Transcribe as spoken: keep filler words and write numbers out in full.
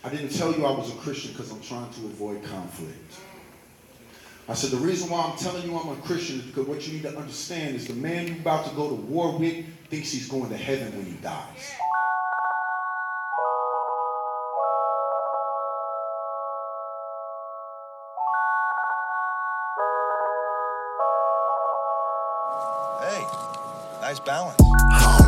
I didn't tell you I was a Christian because I'm trying to avoid conflict. I said, the reason why I'm telling you I'm a Christian is because what you need to understand is the man you're about to go to war with thinks he's going to heaven when he dies. Hey, nice balance.